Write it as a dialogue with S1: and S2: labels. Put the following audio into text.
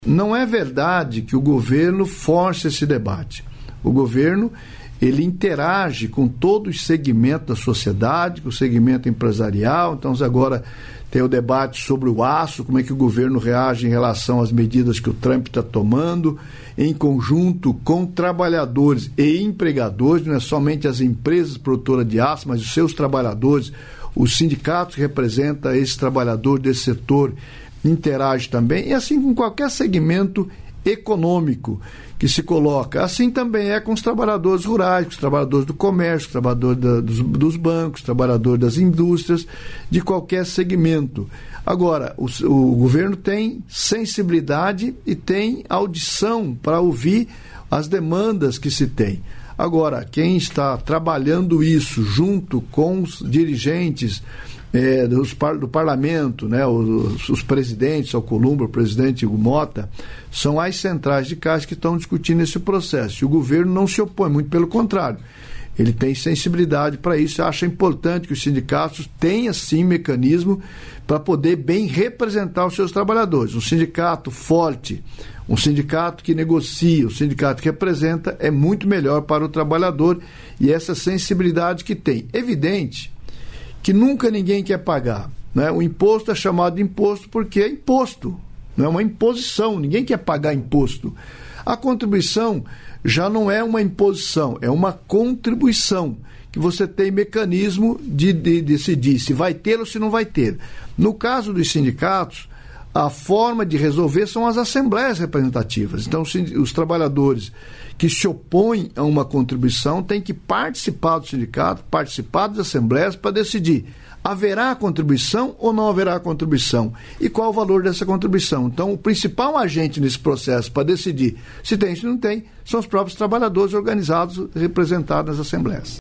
S1: Não é verdade que o governo force esse debate. O governo, ele interage com todos os segmentos da sociedade, com o segmento empresarial. Então, agora tem o debate sobre o aço, como é que o governo reage em relação às medidas que o Trump está tomando, em conjunto com trabalhadores e empregadores, não é somente as empresas produtoras de aço, mas os seus trabalhadores, os sindicatos que representam esses trabalhadores desse setor, interage também, e assim com qualquer segmento econômico que se coloca. Assim também é com os trabalhadores rurais, com os trabalhadores do comércio, os trabalhadores dos bancos, os trabalhadores das indústrias, de qualquer segmento. Agora, o governo tem sensibilidade e tem audição para ouvir as demandas que se tem. Agora, quem está trabalhando isso junto com os dirigentes do parlamento, né, os presidentes, Alcolumbre, o presidente Hugo Mota, são as centrais de caixa que estão discutindo esse processo. E o governo não se opõe, muito pelo contrário. Ele tem sensibilidade para isso e acha importante que os sindicatos tenham, sim, mecanismo para poder bem representar os seus trabalhadores. Um sindicato forte, um sindicato que negocia, um sindicato que representa, é muito melhor para o trabalhador, e essa sensibilidade que tem. Evidente que nunca ninguém quer pagar, né? O imposto é chamado de imposto porque é imposto, não é uma imposição, ninguém quer pagar imposto. A contribuição já não é uma imposição, é uma contribuição, que você tem mecanismo de decidir se vai ter ou se não vai ter. No caso dos sindicatos, a forma de resolver são as assembleias representativas. Então, os trabalhadores que se opõem a uma contribuição têm que participar do sindicato, participar das assembleias para decidir: haverá contribuição ou não haverá contribuição? E qual o valor dessa contribuição? Então, o principal agente nesse processo para decidir se tem ou se não tem são os próprios trabalhadores organizados representados nas assembleias.